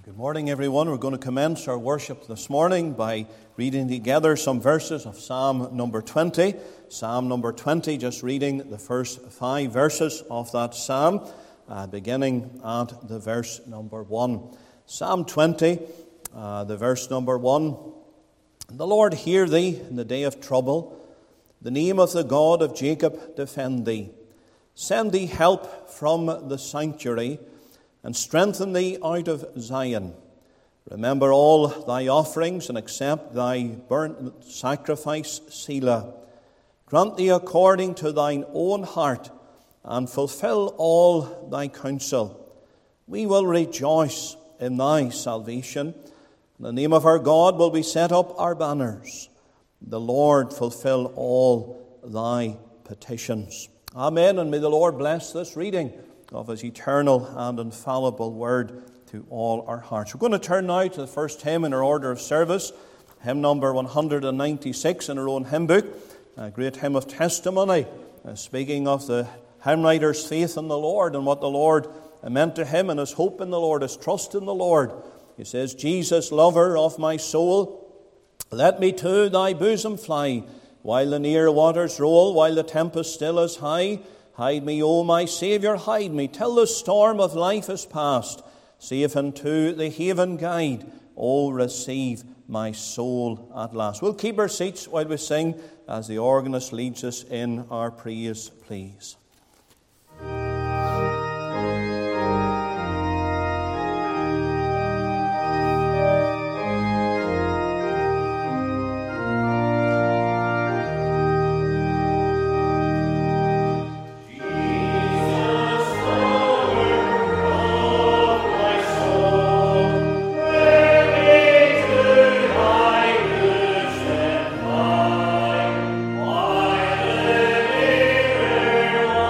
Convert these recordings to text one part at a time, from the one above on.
Good morning, everyone. We're going to commence our worship this morning by reading together some verses of Psalm number 20. Psalm number 20, just reading the first 5 verses of that psalm, beginning at the verse number 1. Psalm 20, the verse number 1. The Lord hear thee in the day of trouble. The name of the God of Jacob defend thee. Send thee help from the sanctuary, and strengthen thee out of Zion. Remember all thy offerings, and accept thy burnt sacrifice, Selah. Grant thee according to thine own heart, and fulfill all thy counsel. We will rejoice in thy salvation. In the name of our God will we set up our banners. The Lord fulfill all thy petitions. Amen, and may the Lord bless this reading of His eternal and infallible word to all our hearts. We're going to turn now to the first hymn in our order of service, hymn number 196 in our own hymn book, a great hymn of testimony, speaking of the hymn writer's faith in the Lord and what the Lord meant to him and his hope in the Lord, his trust in the Lord. He says, Jesus, lover of my soul, let me to thy bosom fly, while the near waters roll, while the tempest still is high. Hide me, O my Saviour, hide me, till the storm of life is past. Safe into the haven guide, O receive my soul at last. We'll keep our seats while we sing as the organist leads us in our praise, please. Why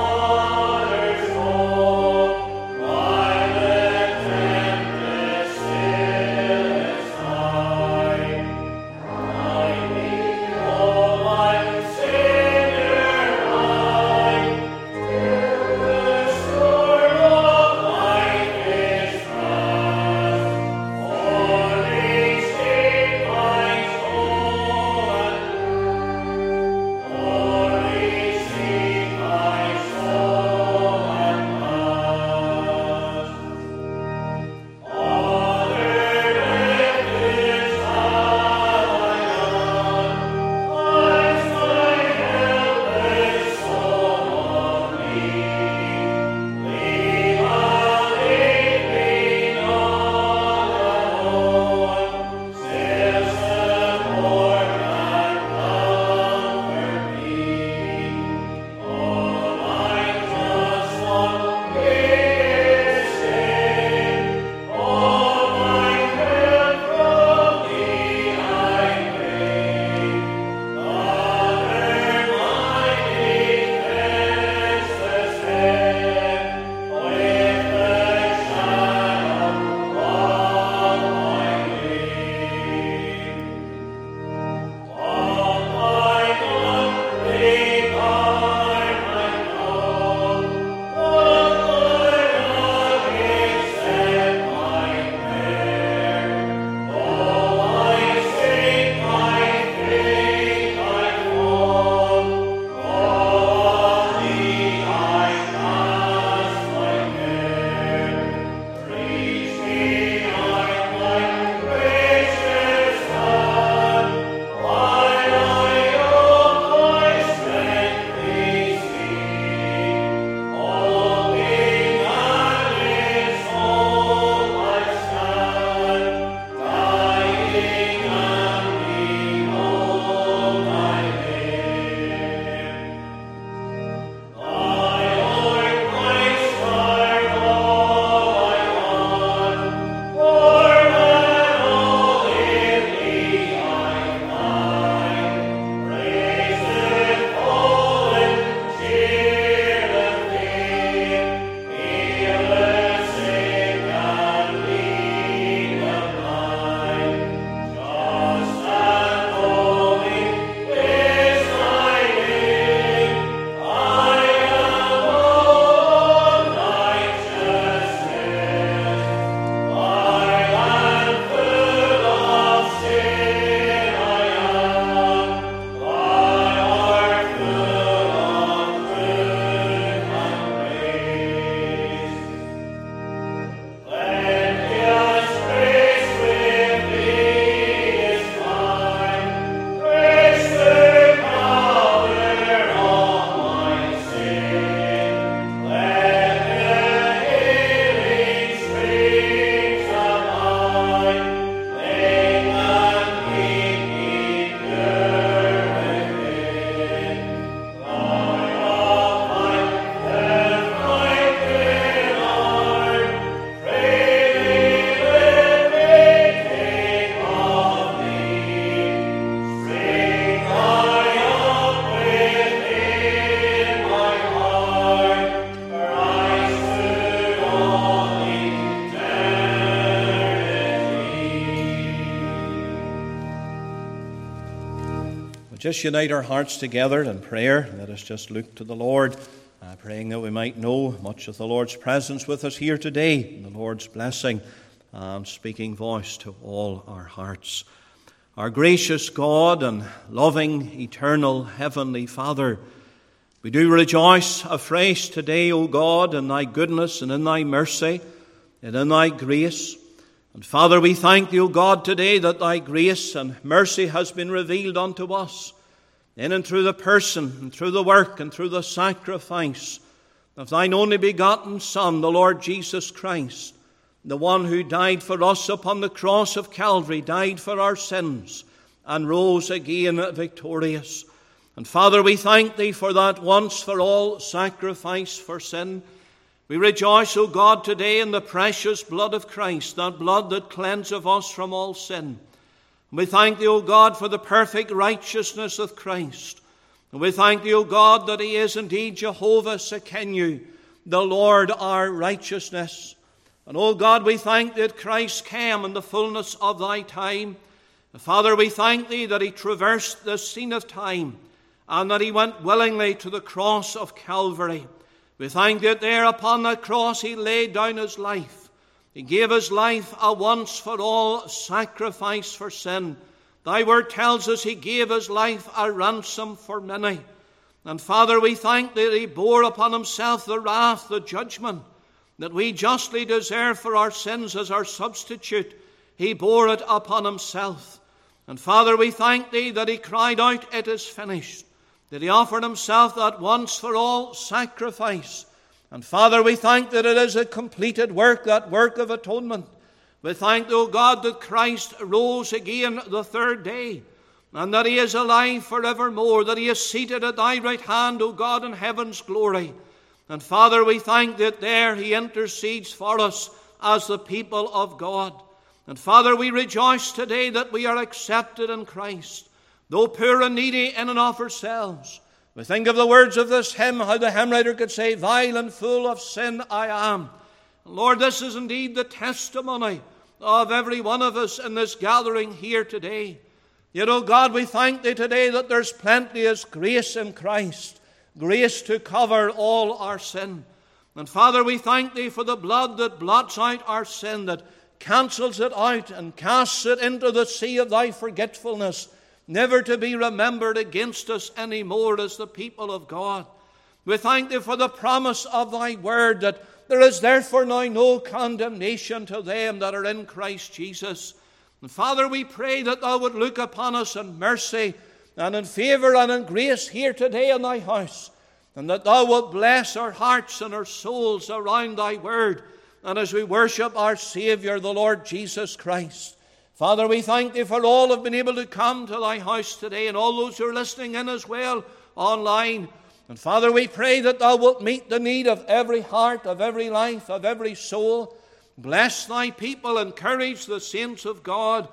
Just unite our hearts together in prayer. Let us just look to the Lord, praying that we might know much of the Lord's presence with us here today, and the Lord's blessing and speaking voice to all our hearts. Our gracious God and loving, eternal, heavenly Father, we do rejoice afresh today, O God, in Thy goodness and in Thy mercy and in Thy grace. And Father, we thank Thee, O God, today that Thy grace and mercy has been revealed unto us in and through the person and through the work and through the sacrifice of Thine only begotten Son, the Lord Jesus Christ, the one who died for us upon the cross of Calvary, died for our sins, and rose again victorious. And Father, we thank Thee for that once-for-all sacrifice for sin. We rejoice, O God, today in the precious blood of Christ, that blood that cleanseth us from all sin. And we thank Thee, O God, for the perfect righteousness of Christ. And we thank Thee, O God, that He is indeed Jehovah Sekenu, the Lord our righteousness. And, O God, we thank Thee that Christ came in the fullness of Thy time. And Father, we thank Thee that He traversed the scene of time and that He went willingly to the cross of Calvary. We thank Thee that there upon that cross He laid down His life. He gave His life a once-for-all sacrifice for sin. Thy word tells us He gave His life a ransom for many. And Father, we thank Thee that He bore upon Himself the wrath, the judgment that we justly deserve for our sins as our substitute. He bore it upon Himself. And Father, we thank Thee that He cried out, "It is finished," that He offered Himself that once-for-all sacrifice. And Father, we thank that it is a completed work, that work of atonement. We thank Thee, O God, that Christ rose again the third day, and that He is alive forevermore, that He is seated at Thy right hand, O God, in heaven's glory. And Father, we thank that there He intercedes for us as the people of God. And Father, we rejoice today that we are accepted in Christ, though poor and needy in and of ourselves. We think of the words of this hymn, how the hymn writer could say, "Vile and full of sin I am." Lord, this is indeed the testimony of every one of us in this gathering here today. Yet, O God, we thank Thee today that there's plenteous grace in Christ, grace to cover all our sin. And Father, we thank Thee for the blood that blots out our sin, that cancels it out and casts it into the sea of Thy forgetfulness, never to be remembered against us any more as the people of God. We thank Thee for the promise of Thy word, that there is therefore now no condemnation to them that are in Christ Jesus. And Father, we pray that Thou would look upon us in mercy and in favor and in grace here today in Thy house, and that Thou wilt bless our hearts and our souls around Thy word, and as we worship our Savior, the Lord Jesus Christ. Father, we thank Thee for all who have been able to come to Thy house today, and all those who are listening in as well online. And Father, we pray that Thou wilt meet the need of every heart, of every life, of every soul. Bless Thy people, encourage the saints of God.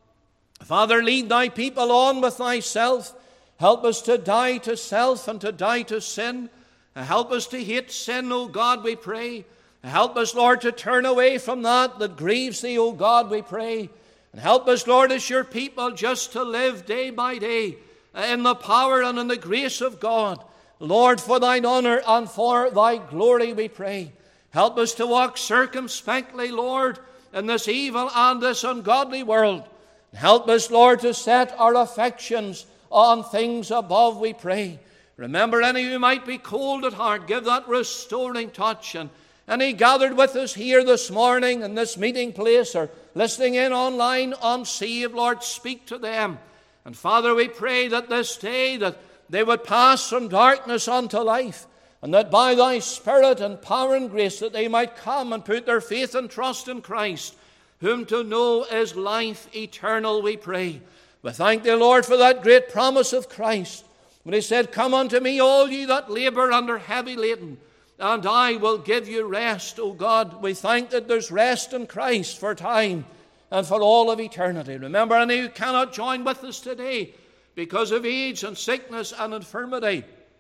Father, lead Thy people on with Thyself. Help us to die to self and to die to sin. Help us to hate sin, O God, we pray. Help us, Lord, to turn away from that grieves Thee, O God, we pray. And help us, Lord, as Your people, just to live day by day in the power and in the grace of God. Lord, for Thine honor and for Thy glory, we pray. Help us to walk circumspectly, Lord, in this evil and this ungodly world. Help us, Lord, to set our affections on things above, we pray. Remember any who might be cold at heart, give that restoring touch. And any gathered with us here this morning in this meeting place or listening in online unsaved, Lord, speak to them. And Father, we pray that this day that they would pass from darkness unto life, and that by Thy Spirit and power and grace that they might come and put their faith and trust in Christ, whom to know is life eternal, we pray. We thank Thee, Lord, for that great promise of Christ, when He said, "Come unto me, all ye that labor and are heavy laden, and I will give you rest." O God, we thank that there's rest in Christ for time and for all of eternity. Remember any who cannot join with us today because of age and sickness and infirmity.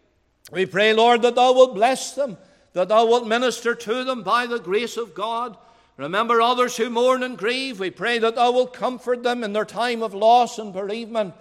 We pray, Lord, that Thou wilt bless them, that Thou wilt minister to them by the grace of God. Remember others who mourn and grieve. We pray that Thou wilt comfort them in their time of loss and bereavement.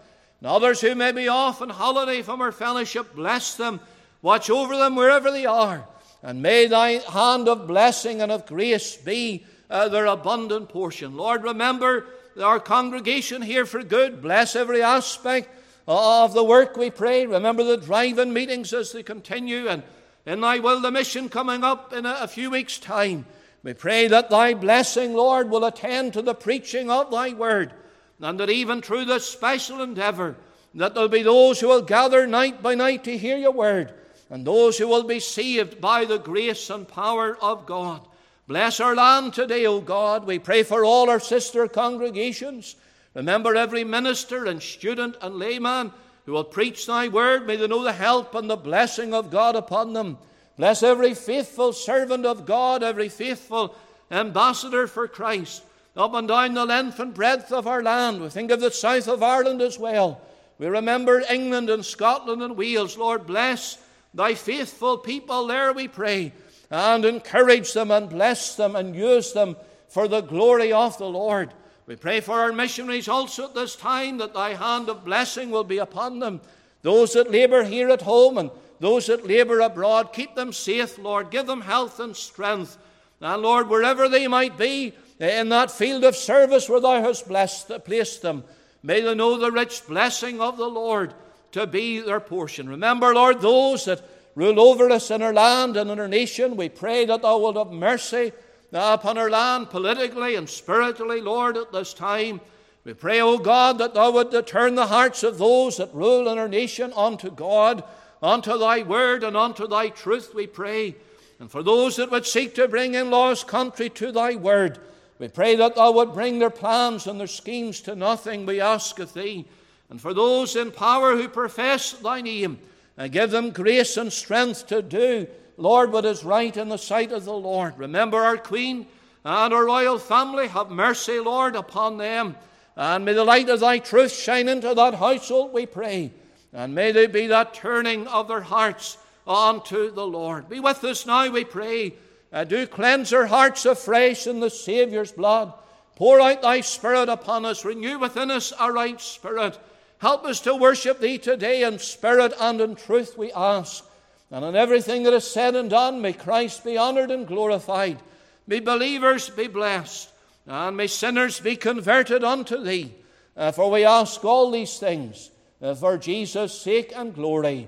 And others who may be off on holiday from our fellowship, bless them. Watch over them wherever they are. And may thy hand of blessing and of grace be their abundant portion. Lord, remember our congregation here for good. Bless every aspect of the work, we pray. Remember the drive-in meetings as they continue. And in thy will, the mission coming up in a few weeks' time. We pray that thy blessing, Lord, will attend to the preaching of thy word. And that even through this special endeavor, that there will be those who will gather night by night to hear your word. And those who will be saved by the grace and power of God. Bless our land today, O God. We pray for all our sister congregations. Remember every minister and student and layman who will preach thy word. May they know the help and the blessing of God upon them. Bless every faithful servant of God, every faithful ambassador for Christ, up and down the length and breadth of our land. We think of the south of Ireland as well. We remember England and Scotland and Wales. Lord, bless thy faithful people there, we pray, and encourage them and bless them and use them for the glory of the Lord. We pray for our missionaries also at this time, that thy hand of blessing will be upon them. Those that labor here at home and those that labor abroad, keep them safe, Lord. Give them health and strength. And Lord, wherever they might be in that field of service where thou hast placed them, may they know the rich blessing of the Lord to be their portion. Remember, Lord, those that rule over us in our land and in our nation. We pray that thou wilt have mercy upon our land politically and spiritually, Lord, at this time. We pray, O God, that thou would turn the hearts of those that rule in our nation unto God, unto thy word and unto thy truth, we pray. And for those that would seek to bring in lost country to thy word, we pray that thou would bring their plans and their schemes to nothing, we ask of thee. And for those in power who profess thy name, give them grace and strength to do, Lord, what is right in the sight of the Lord. Remember our Queen and our royal family. Have mercy, Lord, upon them. And may the light of thy truth shine into that household, we pray. And may there be that turning of their hearts unto the Lord. Be with us now, we pray. Do cleanse our hearts afresh in the Saviour's blood. Pour out thy Spirit upon us. Renew within us a right spirit. Help us to worship thee today in spirit and in truth, we ask. And in everything that is said and done, may Christ be honored and glorified. May believers be blessed. And may sinners be converted unto thee. For we ask all these things for Jesus' sake and glory.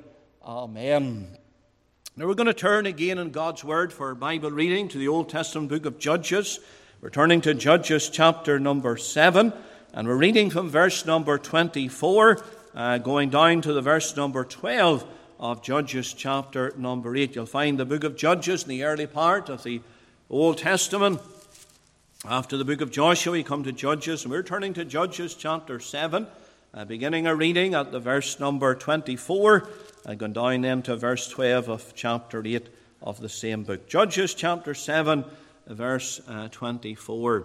Amen. Now we're going to turn again in God's Word for Bible reading to the Old Testament book of Judges. We're turning to Judges chapter number 7, and we're reading from verse number 24, going down to the verse number 12 of Judges chapter number 8. You'll find the book of Judges in the early part of the Old Testament. After the book of Joshua, we come to Judges, and we're turning to Judges chapter 7, beginning our reading at the verse number 24, and going down then to verse 12 of chapter 8 of the same book. Judges chapter 7, verse 24.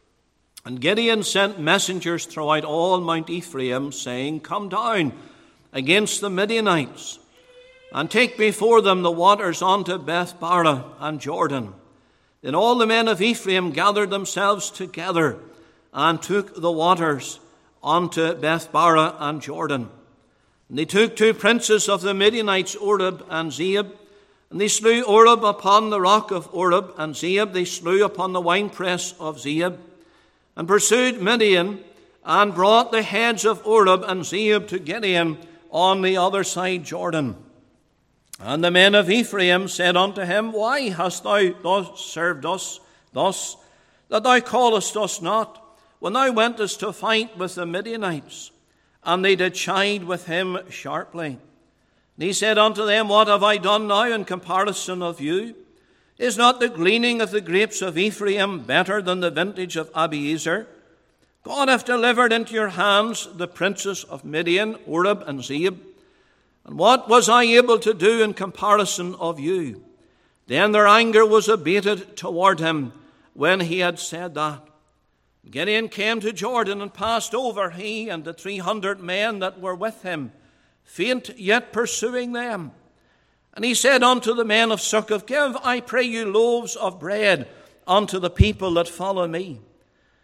And Gideon sent messengers throughout all Mount Ephraim, saying, Come down against the Midianites, and take before them the waters unto Beth-barah and Jordan. Then all the men of Ephraim gathered themselves together, and took the waters unto Beth-barah and Jordan. And they took 2 princes of the Midianites, Oreb and Zeeb. And they slew Oreb upon the rock of Oreb, and Zeeb they slew upon the winepress of Zeeb. And pursued Midian, and brought the heads of Oreb and Zeeb to Gideon on the other side Jordan. And the men of Ephraim said unto him, Why hast thou served us thus, that thou callest us not, when thou wentest to fight with the Midianites? And they did chide with him sharply. And he said unto them, What have I done now in comparison of you? Is not the gleaning of the grapes of Ephraim better than the vintage of Abiezer? God hath delivered into your hands the princes of Midian, Oreb and Zeeb. And what was I able to do in comparison of you? Then their anger was abated toward him when he had said that. Gideon came to Jordan and passed over, he and the 300 men that were with him, faint yet pursuing them. And he said unto the men of Succoth, Give, I pray you, loaves of bread unto the people that follow me.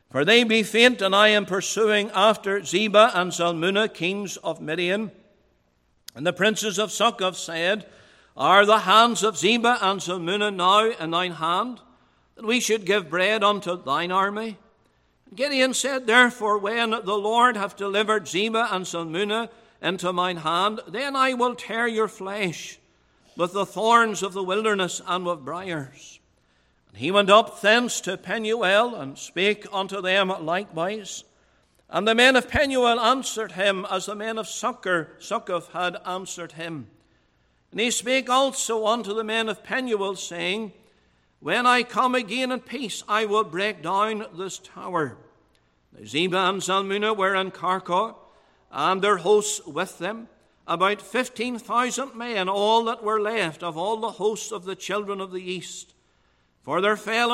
For they be faint, and I am pursuing after Zebah and Zalmunna, kings of Midian. And the princes of Succoth said, Are the hands of Zebah and Zalmunna now in thine hand, that we should give bread unto thine army? And Gideon said, Therefore, when the Lord hath delivered Zebah and Zalmunna into mine hand, then I will tear your flesh with the thorns of the wilderness and with briars. And he went up thence to Penuel, and spake unto them likewise. And the men of Penuel answered him, as the men of Succoth had answered him. And he spake also unto the men of Penuel, saying, When I come again in peace, I will break down this tower. Now Zebah and Zalmunna were in Karkor, and their hosts with them, about 15,000 men, all that were left of all the hosts of the children of the east. For there fell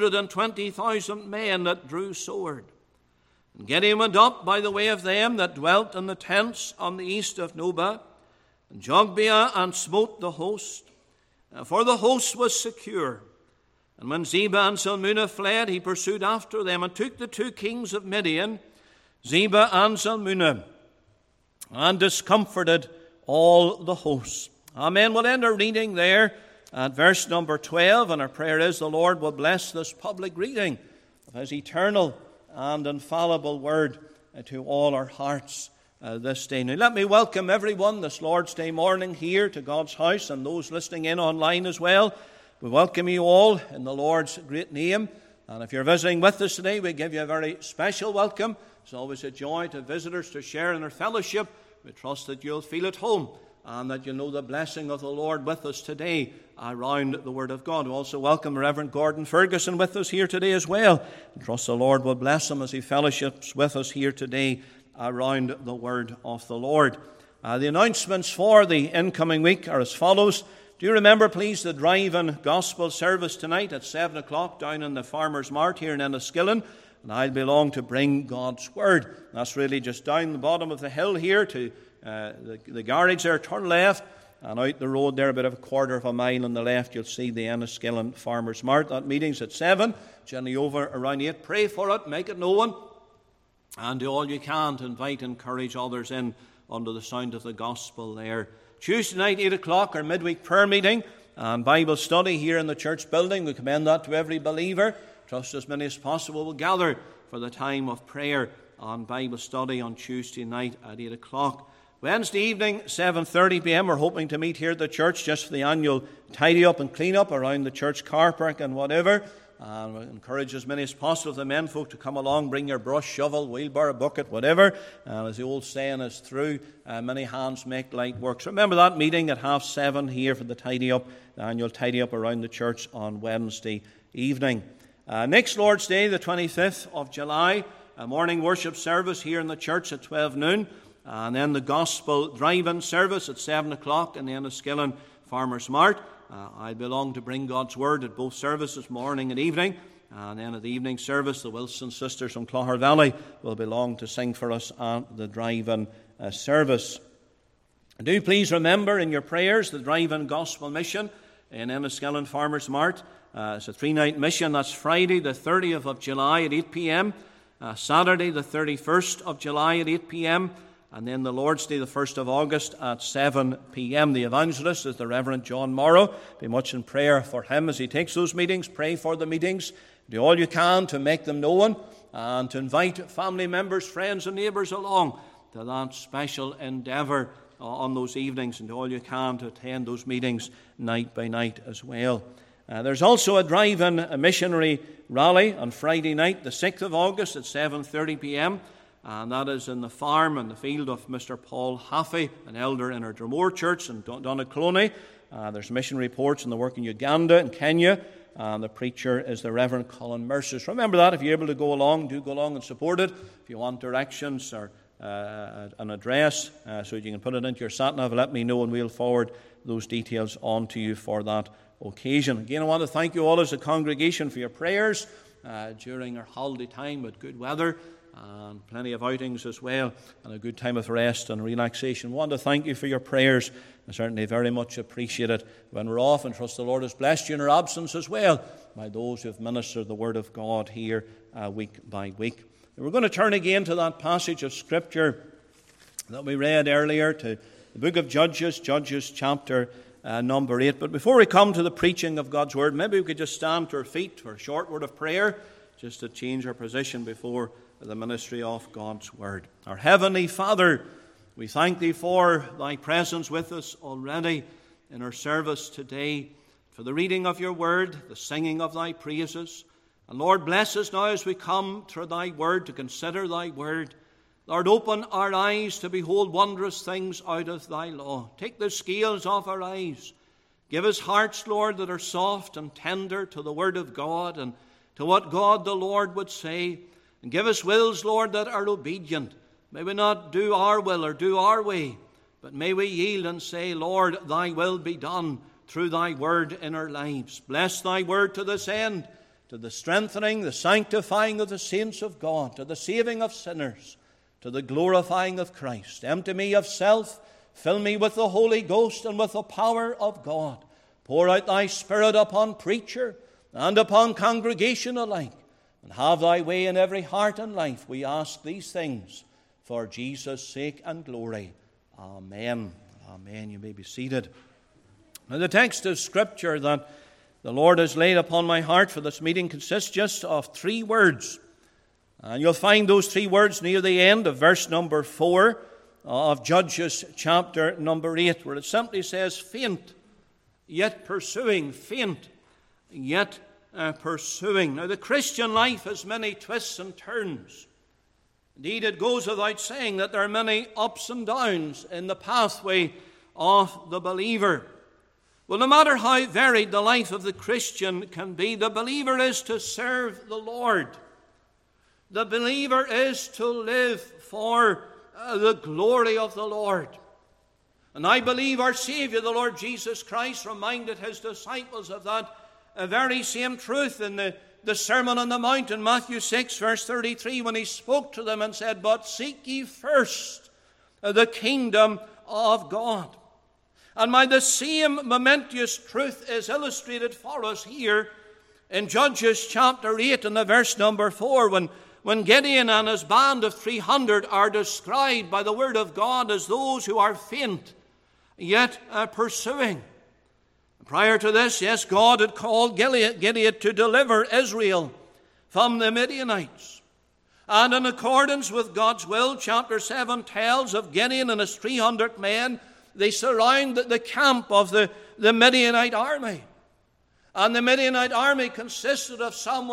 120,000 men that drew sword. And Gideon went up by the way of them that dwelt in the tents on the east of Nobah, and Jogbeah, and smote the host, for the host was secure. And when Zebah and Zalmunna fled, he pursued after them, and took the 2 kings of Midian, Zebah and Zalmunna, and discomforted all the hosts. Amen. We'll end our reading there at verse number 12, and our prayer is the Lord will bless this public reading of his eternal and infallible word to all our hearts this day. Now let me welcome everyone this Lord's Day morning here to God's house, and those listening in online as well. We welcome you all in the Lord's great name. And if you're visiting with us today, we give you a very special welcome. It's always a joy to visitors to share in our fellowship. We trust that you'll feel at home and that you'll know the blessing of the Lord with us today around the Word of God. We also welcome Reverend Gordon Ferguson with us here today as well. And trust the Lord will bless him as he fellowships with us here today around the Word of the Lord. The announcements for the incoming week are as follows. Do you remember, please, the drive-in gospel service tonight at 7 o'clock down in the Farmers Mart here in Enniskillen? And I'll be along to bring God's Word. That's really just down the bottom of the hill here to the garage there. Turn left, and out the road there, about a quarter of a mile on the left, you'll see the Enniskillen Farmers Mart. That meeting's at 7, generally over around 8. Pray for it, make it known, and do all you can to invite and encourage others in under the sound of the gospel there. Tuesday night, 8 o'clock, our midweek prayer meeting and Bible study here in the church building. We commend that to every believer. Trust as many as possible will gather for the time of prayer and Bible study on Tuesday night at 8 o'clock. Wednesday evening, 7:30 p.m., we're hoping to meet here at the church just for the annual tidy up and clean up around the church car park and whatever. And we encourage as many as possible of the men folk to come along, bring your brush, shovel, wheelbarrow, bucket, whatever. And as the old saying is through, many hands make light work. So remember that meeting at 7:30 here for the tidy up, the annual tidy up around the church on Wednesday evening. Next Lord's Day, the 25th of July, a morning worship service here in the church at 12 noon. And then the gospel drive-in service at 7 o'clock in the Enniskillen Farmers Mart. I belong to bring God's Word at both services, morning and evening. And then at the evening service, the Wilson sisters from Clogher Valley will belong to sing for us at the drive-in service. And do please remember in your prayers the drive-in gospel mission in Enniskillen Farmers Mart. It's a 3-night mission. That's Friday the 30th of July at 8 p.m., Saturday the 31st of July at 8 p.m., and then the Lord's Day, the 1st of August at 7 p.m. The evangelist is the Reverend John Morrow. Be much in prayer for him as he takes those meetings. Pray for the meetings. Do all you can to make them known and to invite family members, friends and neighbours along to that special endeavour on those evenings, and do all you can to attend those meetings night by night as well. There's also a drive-in missionary rally on Friday night, the 6th of August at 7:30 p.m., and that is in the farm and the field of Mr. Paul Haffey, an elder in our Dromore Church in Donaghcloney. There's mission reports on the work in Uganda and Kenya, and the preacher is the Reverend Colin Mercer. Remember that. If you're able to go along, do go along and support it. If you want directions or an address so that you can put it into your sat-nav, let me know and we'll forward those details on to you for that occasion. Again, I want to thank you all as a congregation for your prayers during our holiday time with good weather. and plenty of outings as well, and a good time of rest and relaxation. I want to thank you for your prayers. I certainly very much appreciate it when we're off, and trust the Lord has blessed you in our absence as well by those who have ministered the Word of God here week by week. And we're going to turn again to that passage of Scripture that we read earlier, to the book of Judges, Judges chapter number 8. But before we come to the preaching of God's Word, maybe we could just stand to our feet for a short word of prayer, just to change our position before the ministry of God's Word. Our Heavenly Father, we thank Thee for Thy presence with us already in our service today, for the reading of Your Word, the singing of Thy praises. And Lord, bless us now as we come to Thy Word, to consider Thy Word. Lord, open our eyes to behold wondrous things out of Thy law. Take the scales off our eyes. Give us hearts, Lord, that are soft and tender to the Word of God and to what God the Lord would say. And give us wills, Lord, that are obedient. May we not do our will or do our way, but may we yield and say, Lord, Thy will be done through Thy Word in our lives. Bless Thy Word to this end, to the strengthening, the sanctifying of the saints of God, to the saving of sinners, to the glorifying of Christ. Empty me of self, fill me with the Holy Ghost and with the power of God. Pour out Thy Spirit upon preacher and upon congregation alike, and have Thy way in every heart and life. We ask these things for Jesus' sake and glory. Amen. Amen. You may be seated. Now, the text of Scripture that the Lord has laid upon my heart for this meeting consists just of 3 words. And you'll find those 3 words near the end of verse number 4 of Judges chapter number 8, where it simply says, faint, yet pursuing. Faint, yet pursuing. Now, the Christian life has many twists and turns. Indeed, it goes without saying that there are many ups and downs in the pathway of the believer. Well, no matter how varied the life of the Christian can be, the believer is to serve the Lord. The believer is to live for the glory of the Lord. And I believe our Savior, the Lord Jesus Christ, reminded His disciples of that very same truth in the Sermon on the Mount in Matthew 6, verse 33, when He spoke to them and said, but seek ye first the kingdom of God. And the same momentous truth is illustrated for us here in Judges chapter 8 and the verse number 4, when Gideon and his band of 300 are described by the Word of God as those who are faint, yet pursuing. Prior to this, yes, God had called Gideon to deliver Israel from the Midianites. And in accordance with God's will, chapter 7 tells of Gideon and his 300 men. They surround the camp of the Midianite army. And the Midianite army consisted of some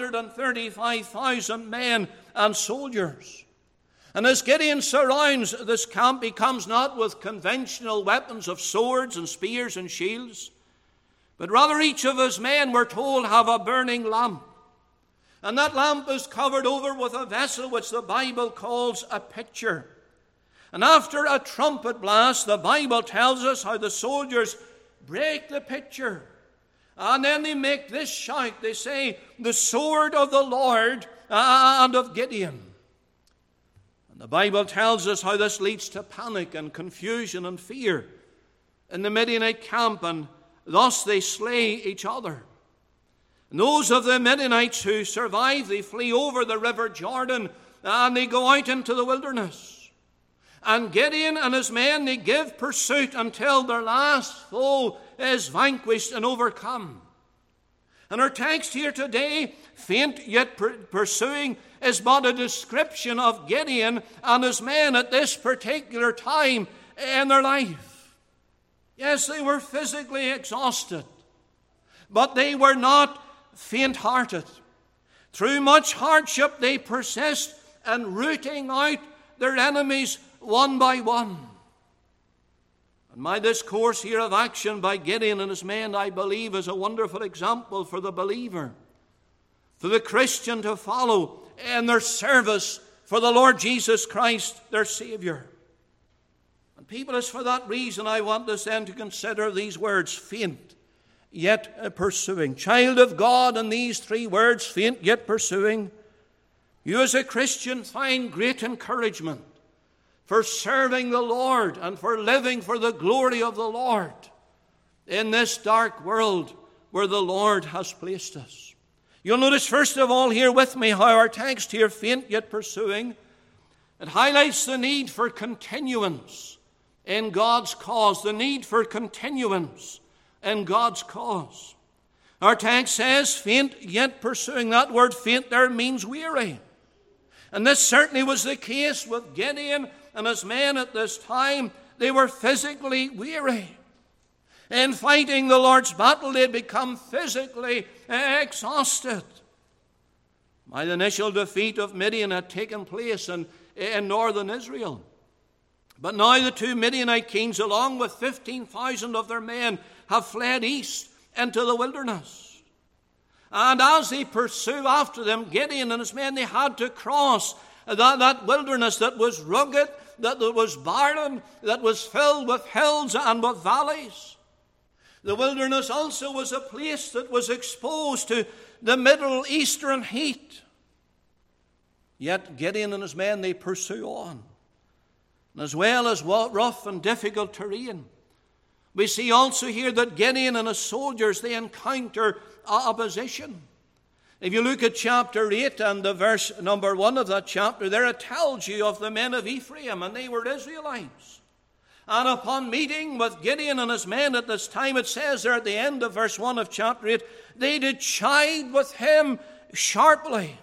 135,000 men and soldiers. And as Gideon surrounds this camp, he comes not with conventional weapons of swords and spears and shields, but rather each of his men, we're told, have a burning lamp. And that lamp is covered over with a vessel which the Bible calls a pitcher. And after a trumpet blast, the Bible tells us how the soldiers break the pitcher. And then they make this shout. They say, the sword of the Lord and of Gideon. And the Bible tells us how this leads to panic and confusion and fear in the Midianite camp, and thus they slay each other. And those of the Midianites who survive, they flee over the river Jordan and they go out into the wilderness. And Gideon and his men, they give pursuit until their last foe is vanquished and overcome. And our text here today, faint yet pursuing, is but a description of Gideon and his men at this particular time in their life. Yes, they were physically exhausted, but they were not faint-hearted. Through much hardship, they persist in rooting out their enemies one by one. And this course here of action by Gideon and his men, I believe, is a wonderful example for the believer, for the Christian to follow in their service for the Lord Jesus Christ, their Savior. And people, it's for that reason I want us then to consider these words, faint yet pursuing. Child of God, and these three words, faint yet pursuing, You as a Christian find great encouragement for serving the Lord and for living for the glory of the Lord in this dark world where the Lord has placed us. You'll notice first of all here with me how our text here, faint yet pursuing, it highlights the need for continuance in God's cause, the need for continuance in God's cause. Our text says, faint yet pursuing. That word faint there means weary. And this certainly was the case with Gideon and his men at this time. They were physically weary. In fighting the Lord's battle, they had become physically exhausted. My initial defeat of Midian had taken place in northern Israel. But now the two Midianite kings, along with 15,000 of their men, have fled east into the wilderness. And as they pursue after them, Gideon and his men, they had to cross that wilderness that was rugged, that was barren, that was filled with hills and with valleys. The wilderness also was a place that was exposed to the Middle Eastern heat. Yet Gideon and his men, they pursue on. And as well as rough and difficult terrain, we see also here that Gideon and his soldiers, they encounter opposition. If you look at chapter 8 and the verse number 1 of that chapter, there it tells you of the men of Ephraim, and they were Israelites. And upon meeting with Gideon and his men at this time, it says there at the end of verse 1 of chapter 8, they did chide with him sharply.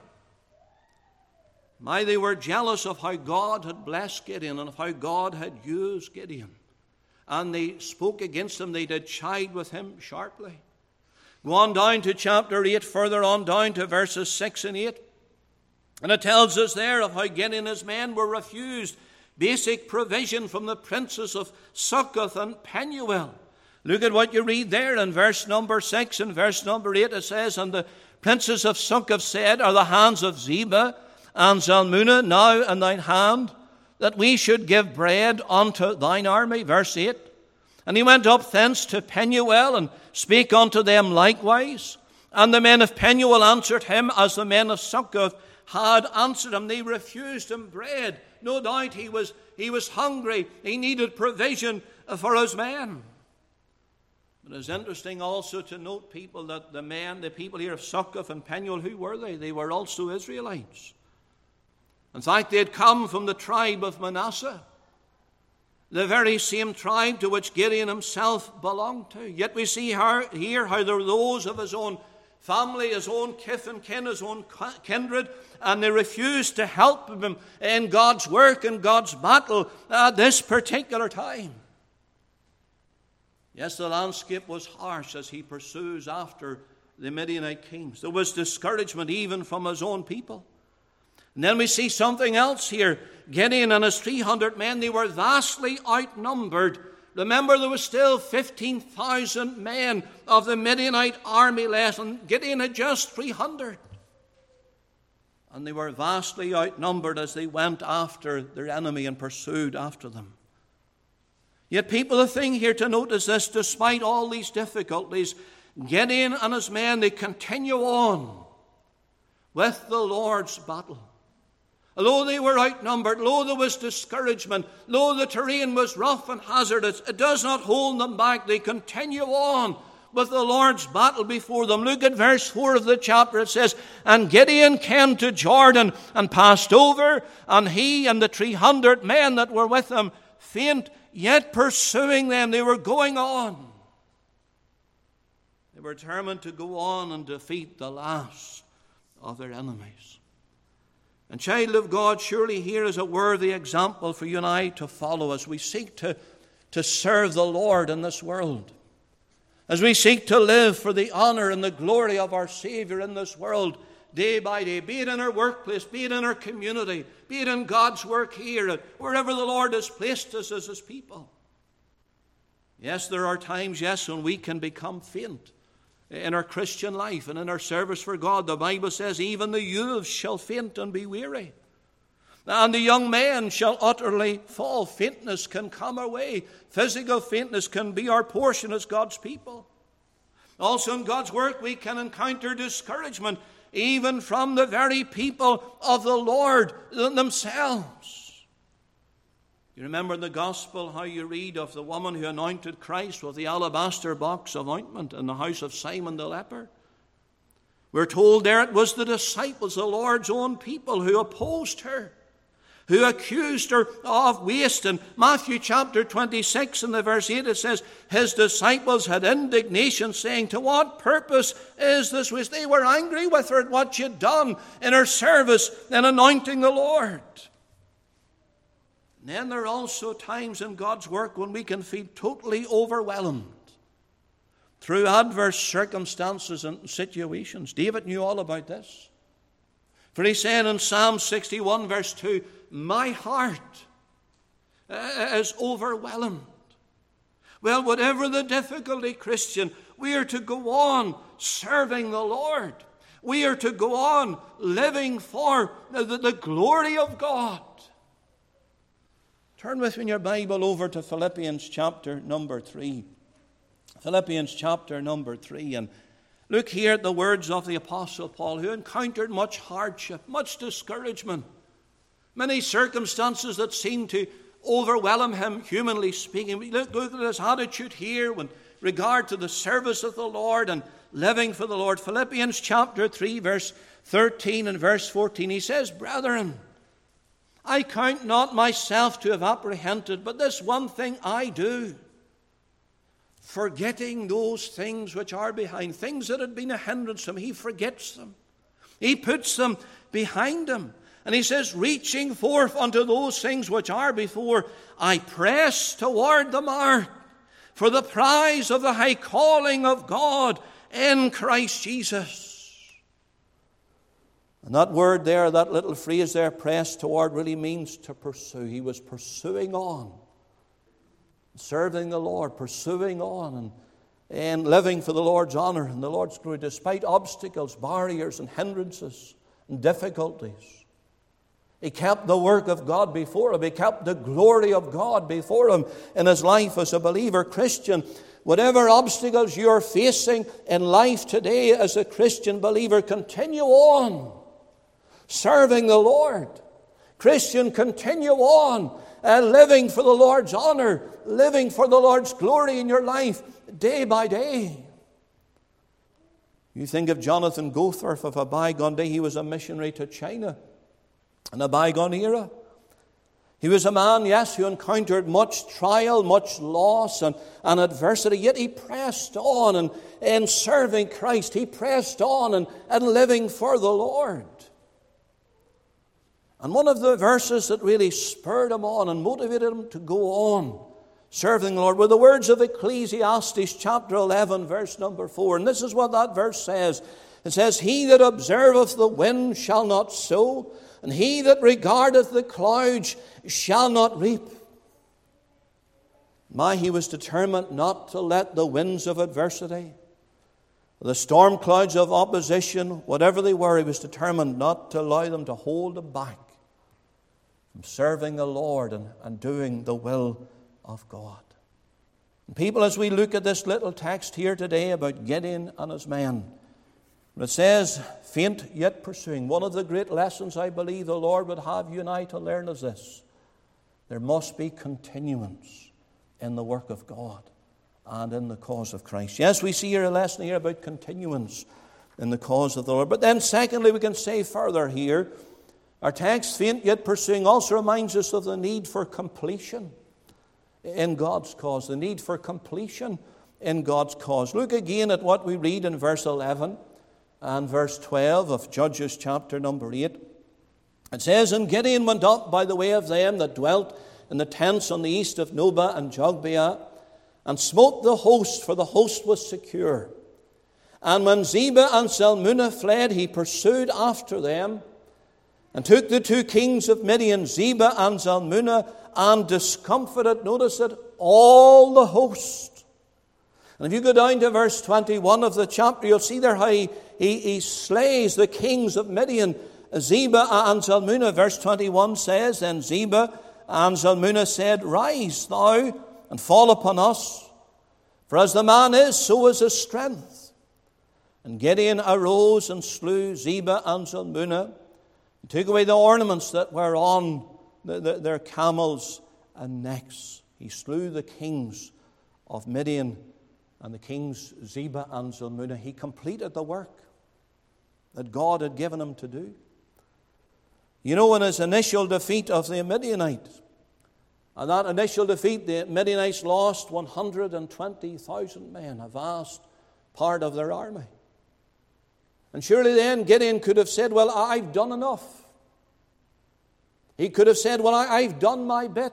They were jealous of how God had blessed Gideon and of how God had used Gideon. And they spoke against him. They did chide with him sharply. Go on down to chapter 8, further on down to verses 6 and 8. And it tells us there of how Gideon and his men were refused basic provision from the princes of Succoth and Penuel. Look at what you read there in verse number 6 and verse number 8. It says, and the princes of Succoth said, are the hands of Zebah and Zalmunna now in thine hand, that we should give bread unto thine army? Verse 8. And he went up thence to Penuel, and spake unto them likewise. And the men of Penuel answered him as the men of Succoth had answered him. They refused him bread. No doubt he was hungry. He needed provision for his men. But it's interesting also to note, people, that the people here of Succoth and Penuel, who were they? They were also Israelites. In fact, they had come from the tribe of Manasseh, the very same tribe to which Gideon himself belonged to. Yet we see here how there were those of his own family, his own kith and kin, his own kindred, and they refused to help him in God's work and God's battle at this particular time. Yes, the landscape was harsh as he pursues after the Midianite kings. There was discouragement even from his own people. And then we see something else here. Gideon and his 300 men, they were vastly outnumbered. Remember, there was still 15,000 men of the Midianite army left, and Gideon had just 300. And they were vastly outnumbered as they went after their enemy and pursued after them. Yet, people, the thing here to note is this: despite all these difficulties, Gideon and his men, they continue on with the Lord's battle. Although they were outnumbered, although there was discouragement, although the terrain was rough and hazardous, it does not hold them back. They continue on with the Lord's battle before them. Look at verse 4 of the chapter. It says, and Gideon came to Jordan and passed over, and he and the 300 men that were with him, faint yet pursuing them. They were going on. They were determined to go on and defeat the last of their enemies. And child of God, surely here is a worthy example for you and I to follow as we seek to serve the Lord in this world. As we seek to live for the honor and the glory of our Savior in this world, day by day, be it in our workplace, be it in our community, be it in God's work here, wherever the Lord has placed us as His people. Yes, there are times, when we can become faint in our Christian life and in our service for God. The Bible says, even the youths shall faint and be weary, and the young men shall utterly fall. Faintness can come our way. Physical faintness can be our portion as God's people. Also in God's work we can encounter discouragement, even from the very people of the Lord themselves. You remember in the Gospel how you read of the woman who anointed Christ with the alabaster box of ointment in the house of Simon the leper. We're told there it was the disciples, the Lord's own people, who opposed her, who accused her of waste. In Matthew chapter 26 and the verse 8 it says, his disciples had indignation, saying, to what purpose is this waste? They were angry with her at what she had done in her service in anointing the Lord. And then there are also times in God's work when we can feel totally overwhelmed through adverse circumstances and situations. David knew all about this. For he said in Psalm 61 verse 2, my heart is overwhelmed. Well, whatever the difficulty, Christian, we are to go on serving the Lord. We are to go on living for the glory of God. Turn with me in your Bible over to Philippians chapter number 3. Philippians chapter number 3. And look here at the words of the Apostle Paul, who encountered much hardship, much discouragement, many circumstances that seemed to overwhelm him, humanly speaking. Look at his attitude here with regard to the service of the Lord and living for the Lord. Philippians chapter 3, verse 13 and verse 14, he says, brethren, I count not myself to have apprehended, but this one thing I do, forgetting those things which are behind, things that had been a hindrance to him, he forgets them. He puts them behind him. And he says, reaching forth unto those things which are before, I press toward the mark for the prize of the high calling of God in Christ Jesus. And that word there, that little phrase there, press toward, really means to pursue. He was pursuing on, serving the Lord, pursuing on and living for the Lord's honor and the Lord's glory, despite obstacles, barriers and hindrances and difficulties. He kept the work of God before him. He kept the glory of God before him in his life as a believer. Christian, whatever obstacles you're facing in life today as a Christian believer, continue on serving the Lord. Christian, continue on living for the Lord's honor, living for the Lord's glory in your life day by day. You think of Jonathan Goforth of a bygone day. He was a missionary to China in a bygone era. He was a man, yes, who encountered much trial, much loss and adversity, yet he pressed on and in serving Christ. He pressed on and living for the Lord. And one of the verses that really spurred him on and motivated him to go on serving the Lord were the words of Ecclesiastes chapter 11, verse number 4. And this is what that verse says. It says, he that observeth the wind shall not sow, and he that regardeth the clouds shall not reap. He was determined not to let the winds of adversity, the storm clouds of opposition, whatever they were, he was determined not to allow them to hold him back from serving the Lord and doing the will of God. And people, as we look at this little text here today about Gideon and his men, it says, faint yet pursuing. One of the great lessons I believe the Lord would have you and I to learn is this. There must be continuance in the work of God and in the cause of Christ. Yes, we see here a lesson here about continuance in the cause of the Lord. But then secondly, we can say further here, our text, faint yet pursuing, also reminds us of the need for completion in God's cause. The need for completion in God's cause. Look again at what we read in verse 11 and verse 12 of Judges chapter number 8. It says, and Gideon went up by the way of them that dwelt in the tents on the east of Nobah and Jogbeah, and smote the host, for the host was secure. And when Zebah and Zalmunna fled, he pursued after them, and took the two kings of Midian, Zebah and Zalmunna, and discomfited, notice it, all the host. And if you go down to verse 21 of the chapter, you'll see there how he slays the kings of Midian, Zebah and Zalmunna. Verse 21 says, then Zebah and Zalmunna said, rise thou and fall upon us, for as the man is, so is his strength. And Gideon arose and slew Zebah and Zalmunna, and took away the ornaments that were on their camels and necks. He slew the kings of Midian and the kings Zebah and Zalmunna. He completed the work that God had given him to do. You know, in his initial defeat of the Midianites, and that initial defeat, the Midianites lost 120,000 men, a vast part of their army. And surely then Gideon could have said, well, I've done enough. He could have said, well, I've done my bit.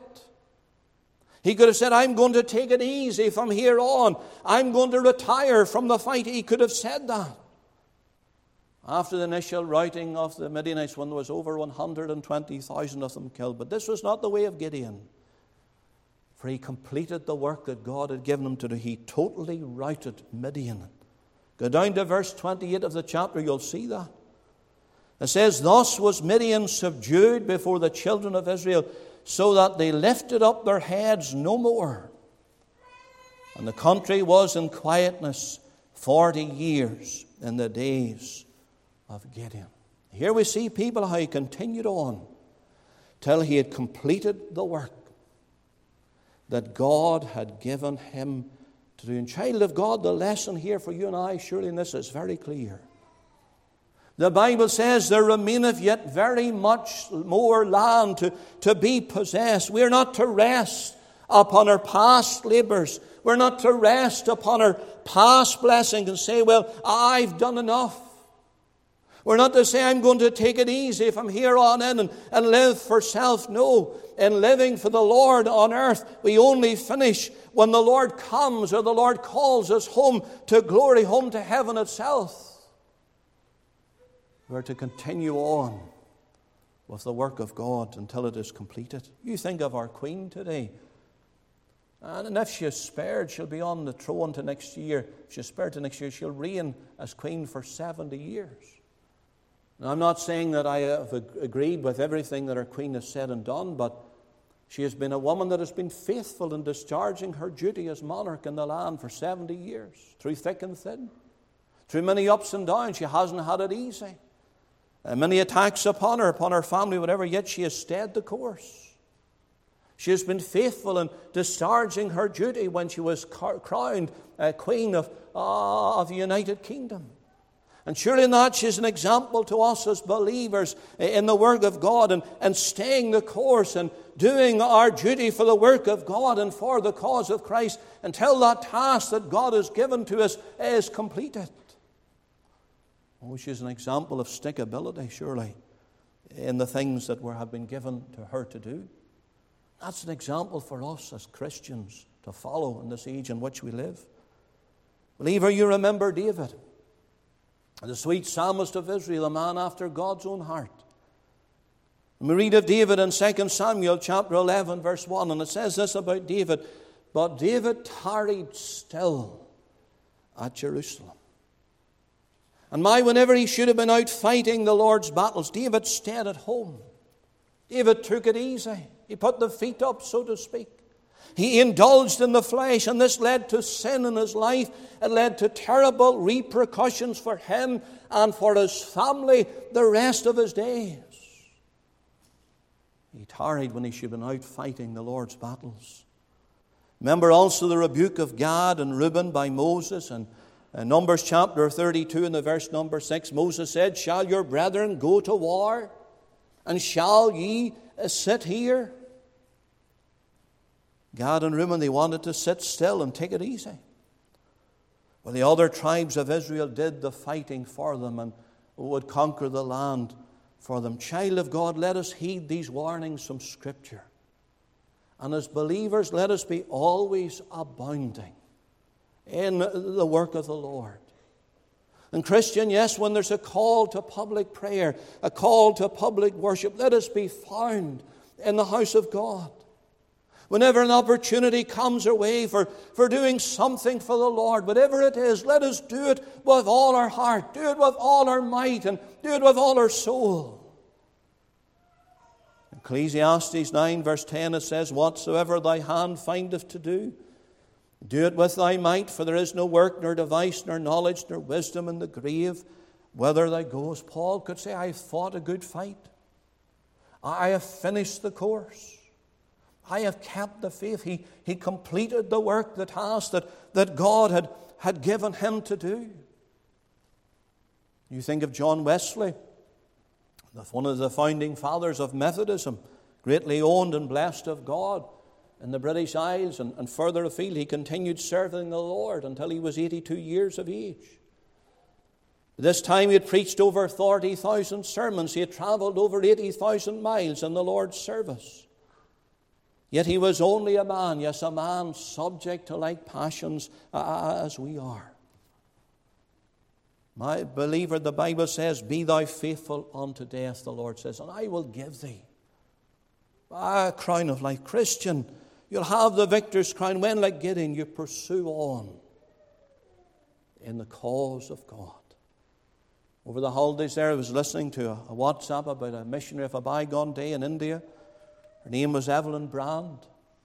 He could have said, I'm going to take it easy from here on. I'm going to retire from the fight. He could have said that. After the initial routing of the Midianites, when there was over 120,000 of them killed. But this was not the way of Gideon. For he completed the work that God had given him to do. He totally routed Midian. Go down to verse 28 of the chapter, you'll see that. It says, thus was Midian subdued before the children of Israel, so that they lifted up their heads no more. And the country was in quietness 40 years in the days of Gideon. Here we see people how he continued on till he had completed the work that God had given him to do. And child of God, the lesson here for you and I, surely in this is very clear. The Bible says there remaineth yet very much more land to be possessed. We are not to rest upon our past labors. We're not to rest upon our past blessings and say, well, I've done enough. We're not to say, I'm going to take it easy from here on in and live for self. No, in living for the Lord on earth, we only finish when the Lord comes or the Lord calls us home to glory, home to heaven itself. We're to continue on with the work of God until it is completed. You think of our Queen today. And if she's spared, she'll be on the throne to next year. If she's spared to next year, she'll reign as Queen for 70 years. Now, I'm not saying that I have agreed with everything that our Queen has said and done, but she has been a woman that has been faithful in discharging her duty as monarch in the land for 70 years, through thick and thin. Through many ups and downs, she hasn't had it easy. Many attacks upon her family, whatever, yet she has stayed the course. She has been faithful in discharging her duty when she was crowned Queen of the United Kingdom. And surely in that she's an example to us as believers in the work of God and staying the course and doing our duty for the work of God and for the cause of Christ until that task that God has given to us is completed. Oh, she's an example of stickability, surely, in the things that have been given to her to do. That's an example for us as Christians to follow in this age in which we live. Believer, you remember David, the sweet psalmist of Israel, a man after God's own heart. And we read of David in 2 Samuel chapter 11, verse 1, and it says this about David, but David tarried still at Jerusalem. And whenever he should have been out fighting the Lord's battles, David stayed at home. David took it easy. He put the feet up, so to speak. He indulged in the flesh, and this led to sin in his life. It led to terrible repercussions for him and for his family the rest of his days. He tarried when he should have been out fighting the Lord's battles. Remember also the rebuke of Gad and Reuben by Moses. And in Numbers chapter 32 and the verse number 6, Moses said, shall your brethren go to war? And shall ye sit here? Gad and Reuben, they wanted to sit still and take it easy. Well, the other tribes of Israel did the fighting for them and would conquer the land for them. Child of God, let us heed these warnings from Scripture. And as believers, let us be always abounding in the work of the Lord. And Christian, yes, when there's a call to public prayer, a call to public worship, let us be found in the house of God. Whenever an opportunity comes our way for doing something for the Lord, whatever it is, let us do it with all our heart, do it with all our might, and do it with all our soul. Ecclesiastes 9 verse 10, it says, whatsoever thy hand findeth to do, Do it with thy might, for there is no work, nor device, nor knowledge, nor wisdom in the grave, whither thou goest. Paul could say, I have fought a good fight. I have finished the course. I have kept the faith. He completed the work, the task that God had given him to do. You think of John Wesley, one of the founding fathers of Methodism, greatly owned and blessed of God in the British Isles and further afield. He continued serving the Lord until he was 82 years of age. This time he had preached over 30,000 sermons. He had travelled over 80,000 miles in the Lord's service. Yet he was only a man, yes, a man subject to like passions as we are. My believer, the Bible says, be thou faithful unto death, the Lord says, and I will give thee a crown of life. Christian, you'll have the victor's crown when, like Gideon, you pursue on in the cause of God. Over the holidays there, I was listening to a WhatsApp about a missionary of a bygone day in India. Her name was Evelyn Brand.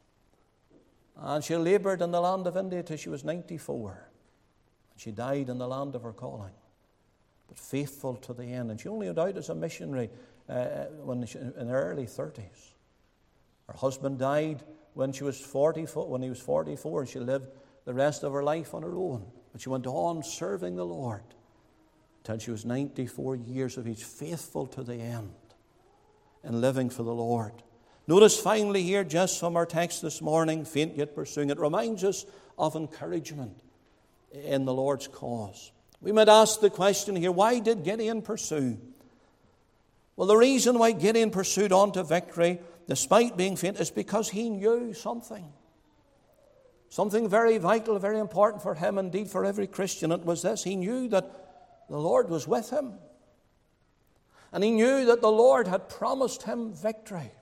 And she laboured in the land of India till she was 94. And she died in the land of her calling, but faithful to the end. And she only went out as a missionary in her early 30s. Her husband died when he was 44, and she lived the rest of her life on her own. But she went on serving the Lord till she was 94 years of age, faithful to the end and living for the Lord. Notice finally here, just from our text this morning, faint yet pursuing. It reminds us of encouragement in the Lord's cause. We might ask the question here, why did Gideon pursue? Well, the reason why Gideon pursued on to victory, despite being faint, is because he knew something. Something very vital, very important for him, indeed for every Christian. It was this: he knew that the Lord was with him. And he knew that the Lord had promised him victory.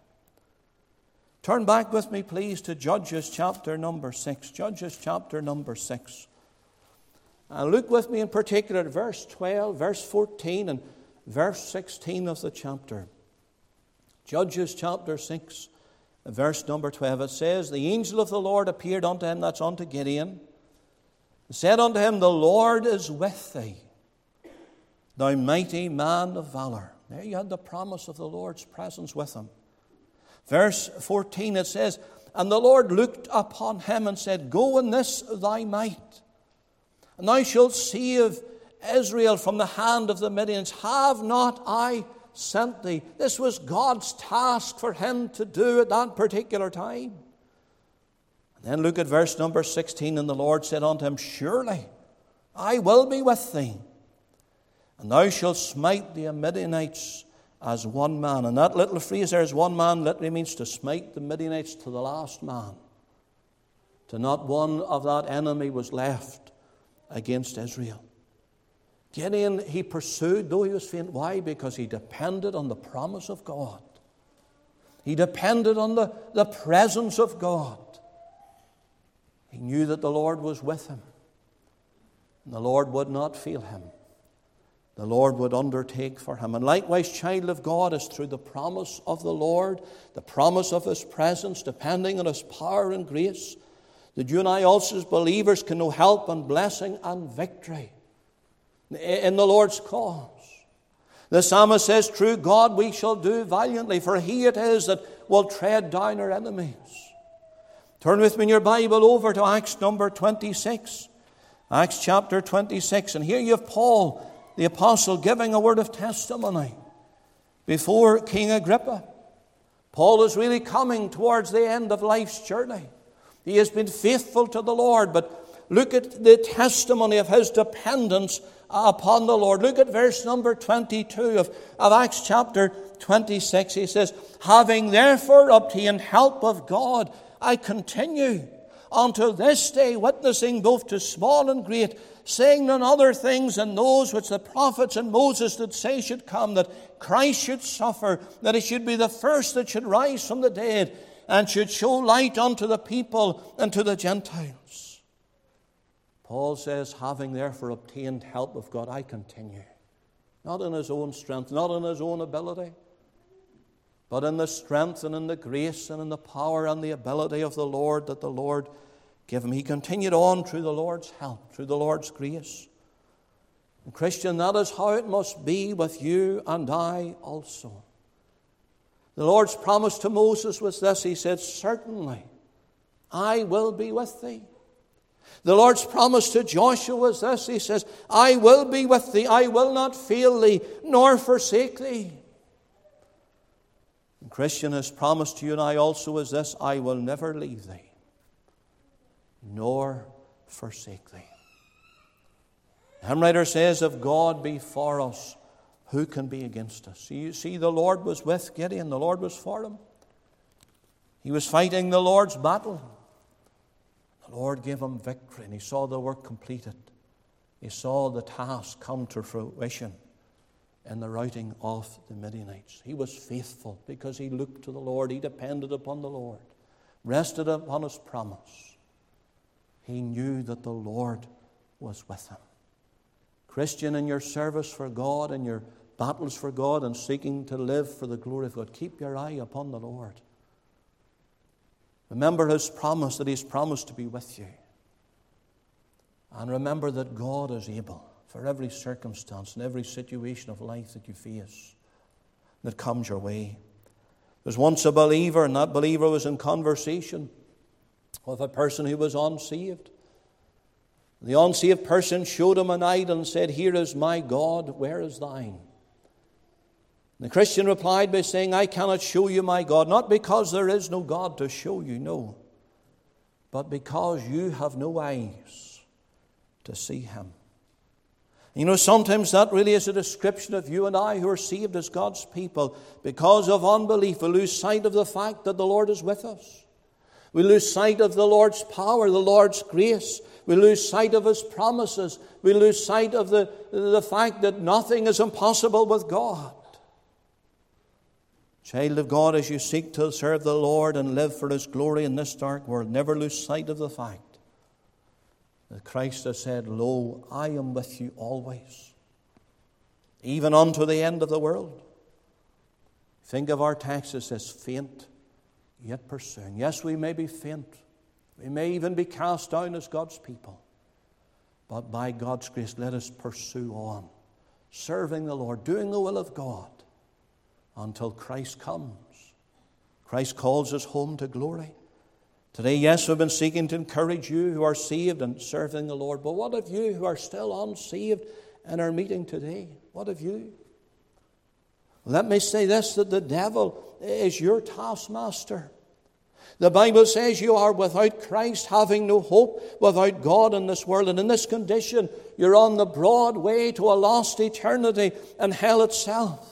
Turn back with me, please, to Judges chapter number 6. Judges chapter number 6. And look with me in particular at verse 12, verse 14, and verse 16 of the chapter. Judges chapter 6, verse number 12. It says, the angel of the Lord appeared unto him, that's unto Gideon, and said unto him, the Lord is with thee, thou mighty man of valor. There you had the promise of the Lord's presence with him. Verse 14, it says, and the Lord looked upon him and said, go in this thy might, and thou shalt save Israel from the hand of the Midianites. Have not I sent thee? This was God's task for him to do at that particular time. And then look at verse number 16, and the Lord said unto him, surely I will be with thee, and thou shalt smite the Midianites as one man. And that little phrase there, as one man, literally means to smite the Midianites to the last man. To not one of that enemy was left against Israel. Gideon, he pursued, though he was faint. Why? Because he depended on the promise of God. He depended on the presence of God. He knew that the Lord was with him. And the Lord would not fail him. The Lord would undertake for him. And likewise, child of God, is through the promise of the Lord, the promise of his presence, depending on his power and grace, that you and I also as believers can know help and blessing and victory in the Lord's cause. The psalmist says, true God we shall do valiantly, for he it is that will tread down our enemies. Turn with me in your Bible over to Acts number 26. Acts chapter 26. And here you have Paul, the apostle, giving a word of testimony before King Agrippa. Paul is really coming towards the end of life's journey. He has been faithful to the Lord, but look at the testimony of his dependence upon the Lord. Look at verse number 22 of Acts chapter 26. He says, having therefore obtained help of God, I continue until this day, witnessing both to small and great, saying none other things than those which the prophets and Moses did say should come, that Christ should suffer, that he should be the first that should rise from the dead, and should show light unto the people and to the Gentiles. Paul says, having therefore obtained help of God, I continue. Not in his own strength, not in his own ability, but in the strength and in the grace and in the power and the ability of the Lord, that the Lord give him. He continued on through the Lord's help, through the Lord's grace. And Christian, that is how it must be with you and I also. The Lord's promise to Moses was this. He said, certainly I will be with thee. The Lord's promise to Joshua was this. He says, I will be with thee. I will not fail thee, nor forsake thee. And Christian, his promise to you and I also is this. I will never leave thee, nor forsake thee. The hymn writer says, if God be for us, who can be against us? You see, the Lord was with Gideon. The Lord was for him. He was fighting the Lord's battle. The Lord gave him victory, and he saw the work completed. He saw the task come to fruition in the routing of the Midianites. He was faithful because he looked to the Lord. He depended upon the Lord, rested upon his promise. He knew that the Lord was with him. Christian, in your service for God, in your battles for God, and seeking to live for the glory of God, keep your eye upon the Lord. Remember his promise, that he's promised to be with you. And remember that God is able for every circumstance and every situation of life that you face that comes your way. There was once a believer, and that believer was in conversation with a person who was unsaved. The unsaved person showed him an idol and said, here is my God, where is thine? The Christian replied by saying, I cannot show you my God, not because there is no God to show you, no, but because you have no eyes to see him. You know, sometimes that really is a description of you and I who are saved as God's people. Because of unbelief, we lose sight of the fact that the Lord is with us. We lose sight of the Lord's power, the Lord's grace. We lose sight of his promises. We lose sight of the fact that nothing is impossible with God. Child of God, as you seek to serve the Lord and live for his glory in this dark world, never lose sight of the fact that Christ has said, lo, I am with you always, even unto the end of the world. Think of our text as this, faint, yet pursuing. Yes, we may be faint. We may even be cast down as God's people. But by God's grace, let us pursue on, serving the Lord, doing the will of God, until Christ comes. Christ calls us home to glory. Today, yes, we've been seeking to encourage you who are saved and serving the Lord. But what of you who are still unsaved and are meeting today? What of you? Let me say this, that the devil is your taskmaster. The Bible says you are without Christ, having no hope, without God in this world. And in this condition, you're on the broad way to a lost eternity and hell itself.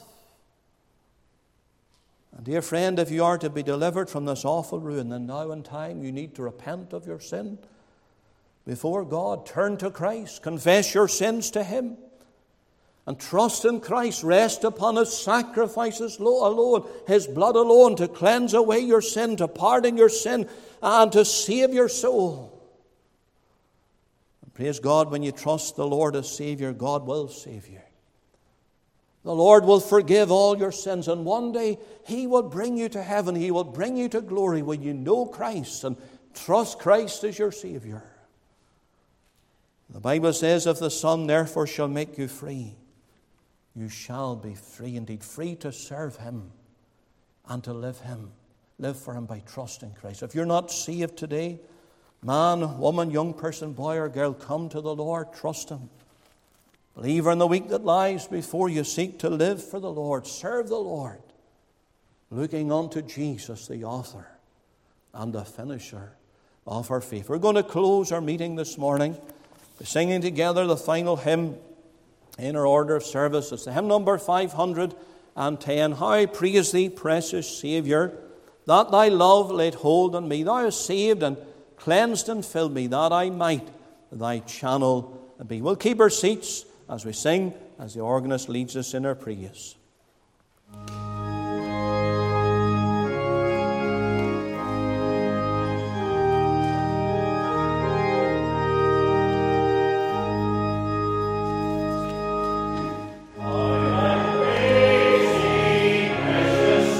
And dear friend, if you are to be delivered from this awful ruin, then now in time you need to repent of your sin before God. Turn to Christ, confess your sins to him, and trust in Christ. Rest upon his sacrifices alone, his blood alone, to cleanse away your sin, to pardon your sin, and to save your soul. And praise God, when you trust the Lord as Savior, God will save you. The Lord will forgive all your sins, and one day he will bring you to heaven. He will bring you to glory when you know Christ and trust Christ as your Savior. The Bible says, if the Son therefore shall make you free, you shall be free indeed, free to serve him and to live for him by trusting Christ. If you're not saved today, man, woman, young person, boy or girl, come to the Lord, trust him. Believer, in the week that lies before you, seek to live for the Lord, serve the Lord, looking unto Jesus, the author and the finisher of our faith. We're going to close our meeting this morning by singing together the final hymn in our order of service. It's the hymn number 510. How I praise thee, precious Saviour, that thy love laid hold on me. Thou hast saved and cleansed and filled me, that I might thy channel be. We'll keep our seats as we sing, as the organist leads us in our praise.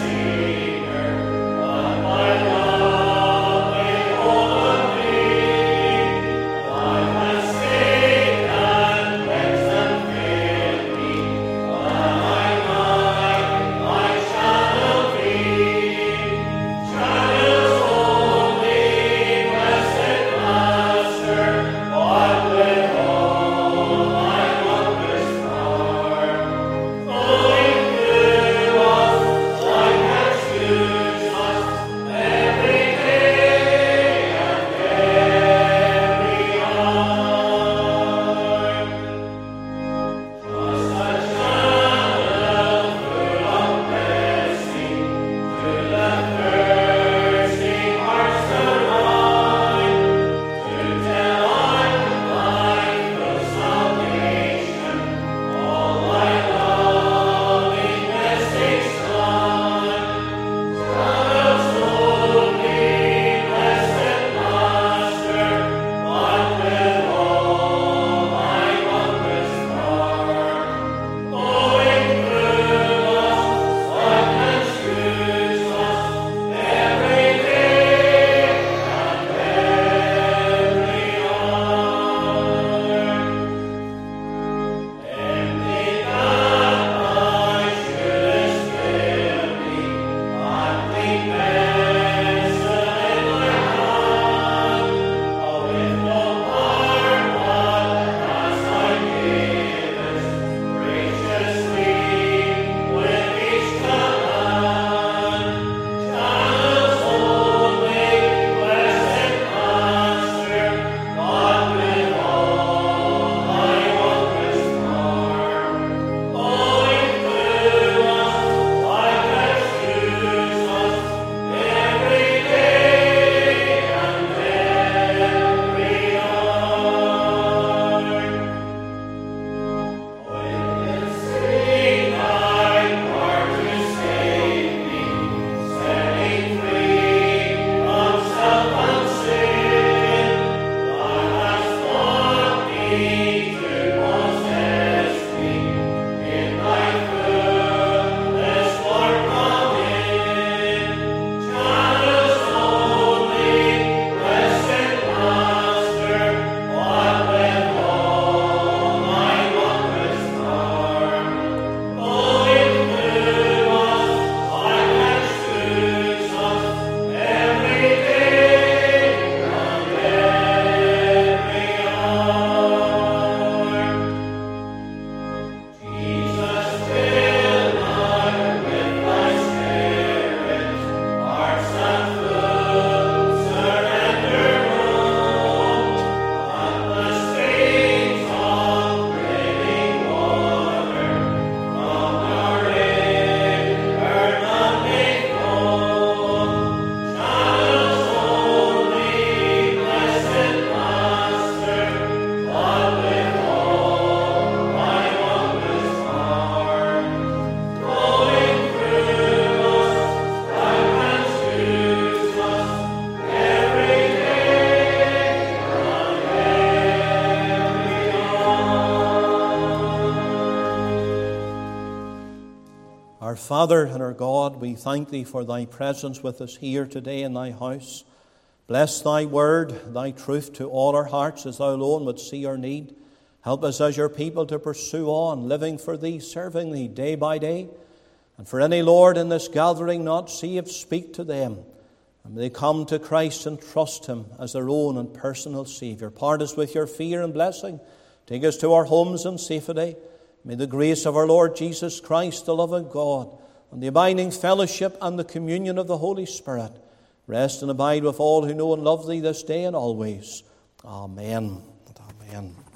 Thank you. Our Father and our God, we thank Thee for Thy presence with us here today in Thy house. Bless Thy word, Thy truth to all our hearts as Thou alone would see our need. Help us as Your people to pursue on, living for Thee, serving Thee day by day. And for any, Lord, in this gathering not saved, speak to them. And may they come to Christ and trust Him as their own and personal Saviour. Part us with Your fear and blessing. Take us to our homes in safety. May the grace of our Lord Jesus Christ, the love of God, and the abiding fellowship and the communion of the Holy Spirit rest and abide with all who know and love Thee this day and always. Amen. Amen.